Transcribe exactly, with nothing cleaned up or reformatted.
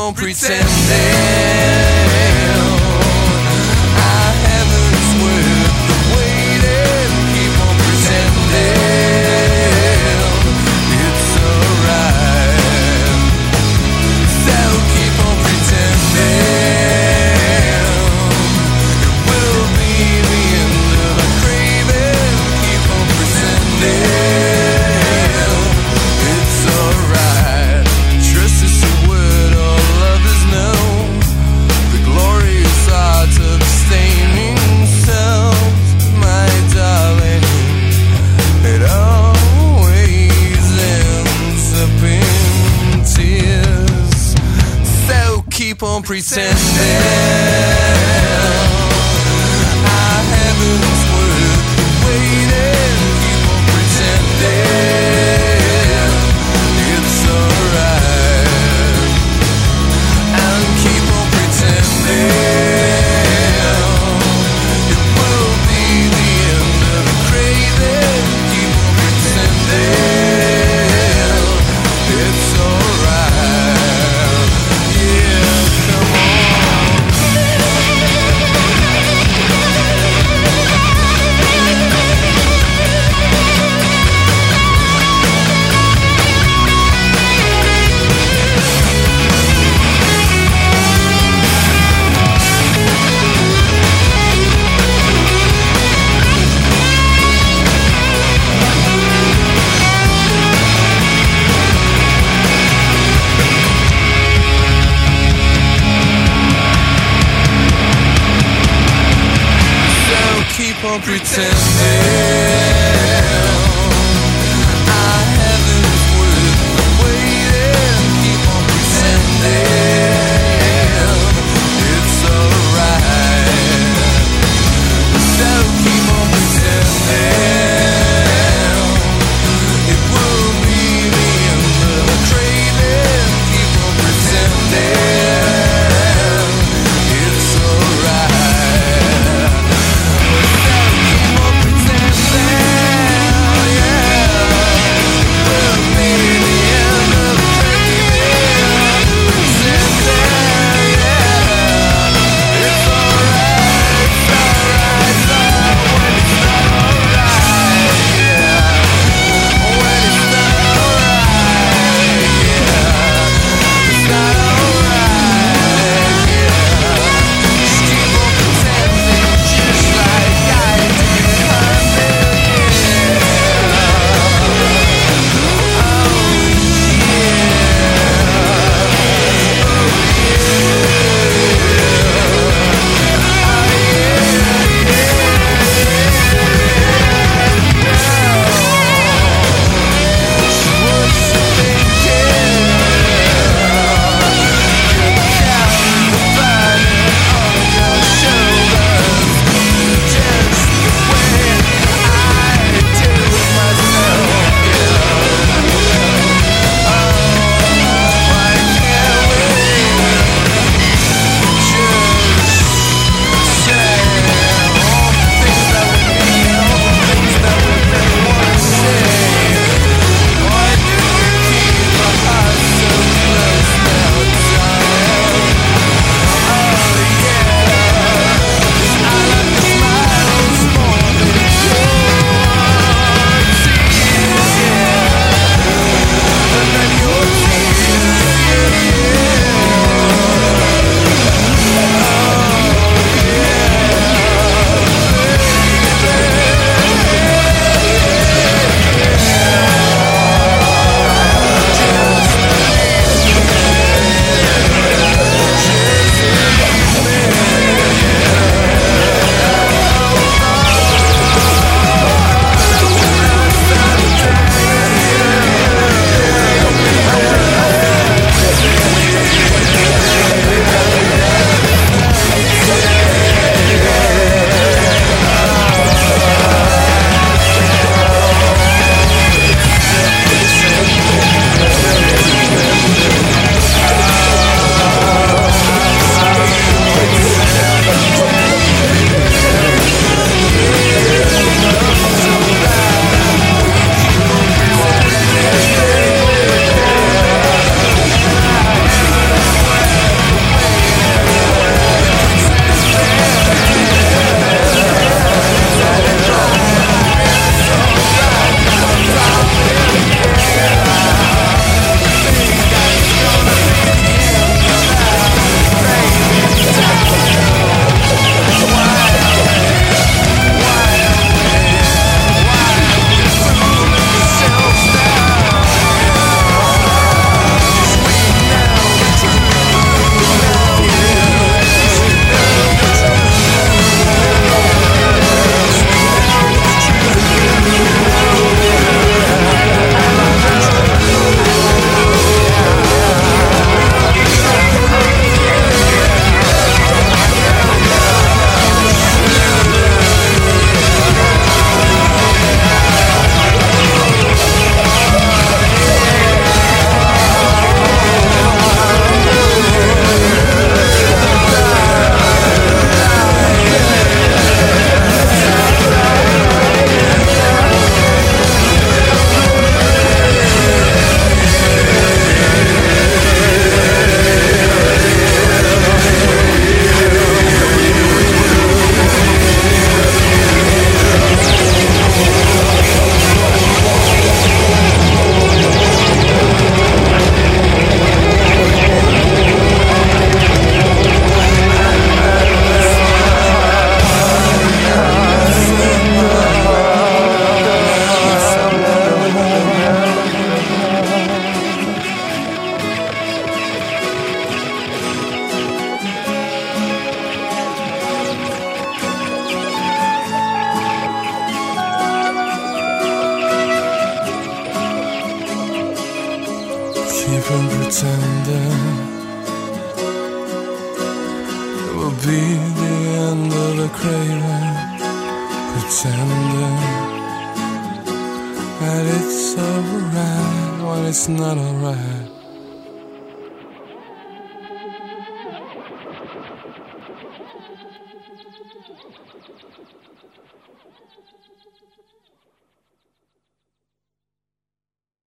on pretending. Our heaven's worth the waiting. Keep on pretending. It's alright. So keep on pretending. It will be the end of our craving. Keep on pretending. It's alright. Trust is a word all others know. The glorious art of abstaining selves, my darling. It always ends up in tears. So keep on pretending. Our heaven's worth the waiting. Keep on pretending. It's alright. And keep on pretending. It will be the end of the craving. Keep on pretending. It's alright. Yeah, come on. keep on pretending it will be the end of the crater, pretending that it's alright when it's not alright.